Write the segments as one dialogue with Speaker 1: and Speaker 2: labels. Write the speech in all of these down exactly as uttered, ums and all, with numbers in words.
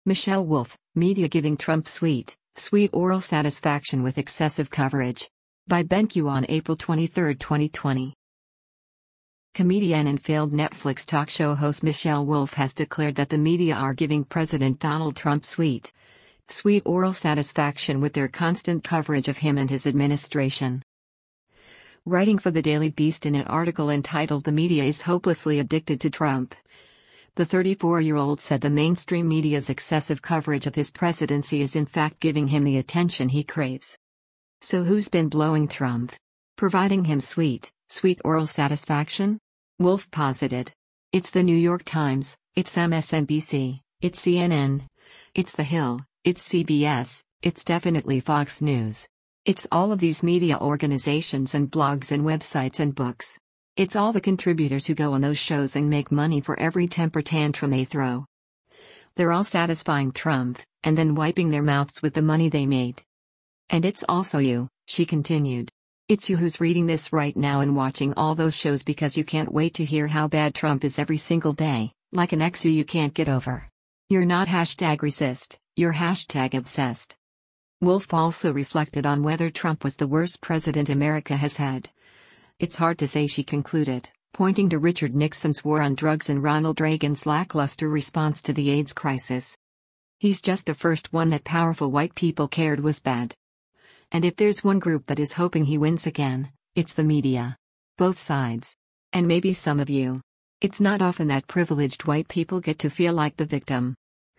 Speaker 1: Michelle Wolf, media giving Trump sweet, sweet oral satisfaction with excessive coverage. By BenQ on April twenty-third, twenty twenty. Comedian and failed Netflix talk show host Michelle Wolf has declared that the media are giving President Donald Trump sweet, sweet oral satisfaction with their constant coverage of him and his administration. Writing for the Daily Beast in an article entitled "The Media is Hopelessly Addicted to Trump," the thirty-four-year-old said the mainstream media's excessive coverage of his presidency is in fact giving him the attention he craves. So who's been blowing Trump? Providing him sweet, sweet oral satisfaction? Wolf posited. It's the New York Times, it's M S N B C, it's C N N, it's The Hill, it's C B S, it's definitely Fox News. It's all of these media organizations and blogs and websites and books. It's all the contributors who go on those shows and make money for every temper tantrum they throw. They're all satisfying Trump, and then wiping their mouths with the money they made. And it's also you, she continued. It's you who's reading this right now and watching all those shows because you can't wait to hear how bad Trump is every single day, like an ex who you can't get over. You're not hashtag resist, you're hashtag obsessed. Wolf also reflected on whether Trump was the worst president America has had. It's hard to say, she concluded, pointing to Richard Nixon's war on drugs and Ronald Reagan's lackluster response to the AIDS crisis. He's just the first one that powerful white people cared was bad. And if there's one group that is hoping he wins again, it's the media. Both sides. And maybe some of you. It's not often that privileged white people get to feel like the victim.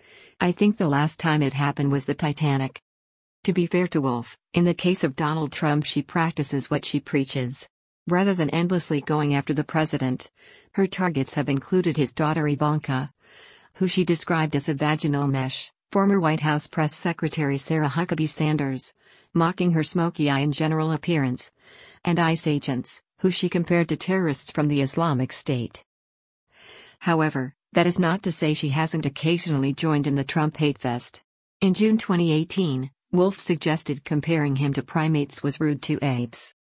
Speaker 1: I think the last time it happened was the Titanic. To be fair to Wolf, in the case of Donald Trump, she practices what she preaches. Rather than endlessly going after the president, her targets have included his daughter Ivanka, who she described as a vaginal mesh, former White House Press Secretary Sarah Huckabee Sanders, mocking her smoky eye and general appearance, and ICE agents, who she compared to terrorists from the Islamic State. However, that is not to say she hasn't occasionally joined in the Trump hate fest. In June twenty eighteen, Wolf suggested comparing him to primates was rude to apes.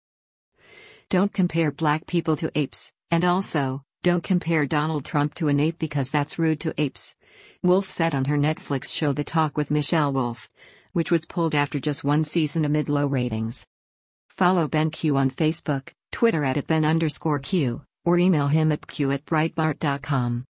Speaker 1: Don't compare black people to apes, and also, don't compare Donald Trump to an ape because that's rude to apes, Wolf said on her Netflix show The Talk with Michelle Wolf, which was pulled after just one season amid low ratings. Follow BenQ on Facebook, Twitter at Ben underscore Q, or email him at q at breitbart dot com.